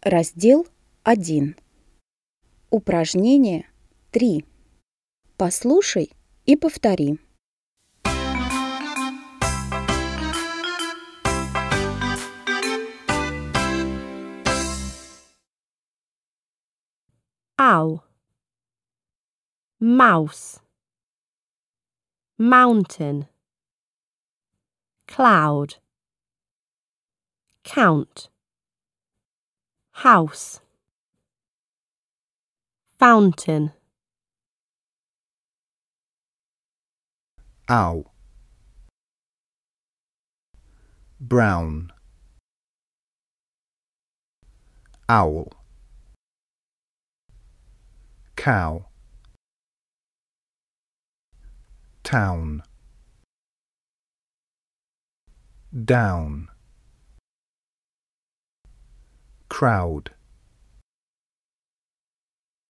Раздел 1. Упражнение 3. Послушай и повтори. Owl, mouse, mountain, cloud, count, house, fountain. Owl, brown, owl, cow, town, down, crowd.